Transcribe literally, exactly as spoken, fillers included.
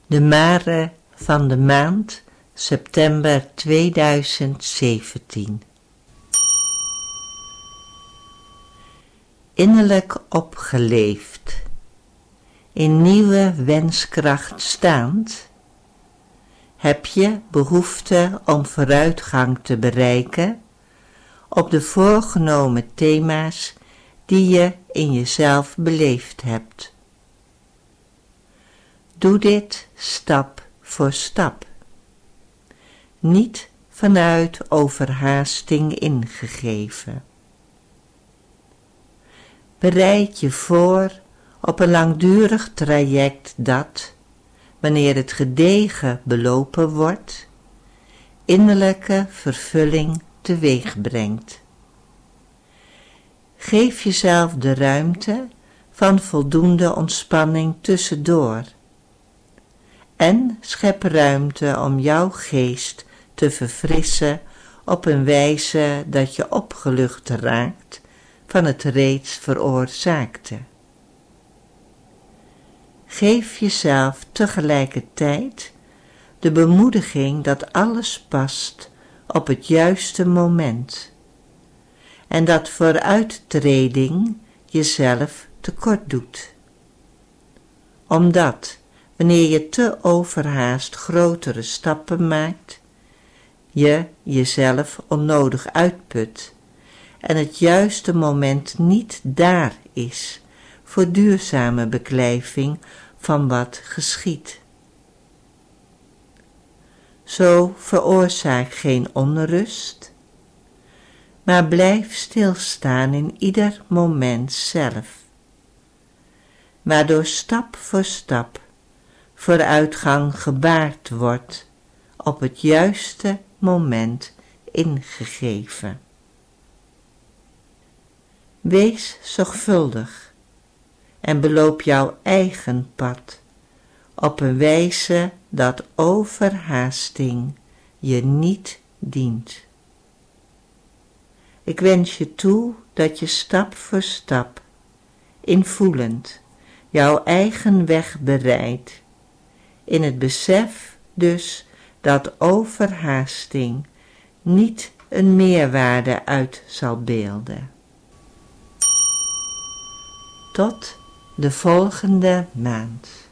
De mare van de maand september tweeduizend zeventien. Innerlijk opgeleefd, in nieuwe wenskracht staand, heb je behoefte om vooruitgang te bereiken op de voorgenomen thema's die je in jezelf beleefd hebt. Doe dit stap voor stap, niet vanuit overhaasting ingegeven. Bereid je voor op een langdurig traject dat, wanneer het gedegen belopen wordt, innerlijke vervulling teweeg brengt. Geef jezelf de ruimte van voldoende ontspanning tussendoor en schep ruimte om jouw geest te verfrissen op een wijze dat je opgelucht raakt van het reeds veroorzaakte. Geef jezelf tegelijkertijd de bemoediging dat alles past op het juiste moment en dat vooruittreding jezelf tekort doet. Omdat, wanneer je te overhaast grotere stappen maakt, je jezelf onnodig uitput en het juiste moment niet daar is voor duurzame beklijving van wat geschiet. Zo veroorzaak geen onrust, maar blijf stilstaan in ieder moment zelf, waardoor stap voor stap vooruitgang gebaard wordt op het juiste moment ingegeven. Wees zorgvuldig en beloop jouw eigen pad op een wijze dat overhaasting je niet dient. Ik wens je toe dat je stap voor stap, invoelend, jouw eigen weg bereidt, in het besef dus dat overhaasting niet een meerwaarde uit zal beelden. Tot de volgende maand.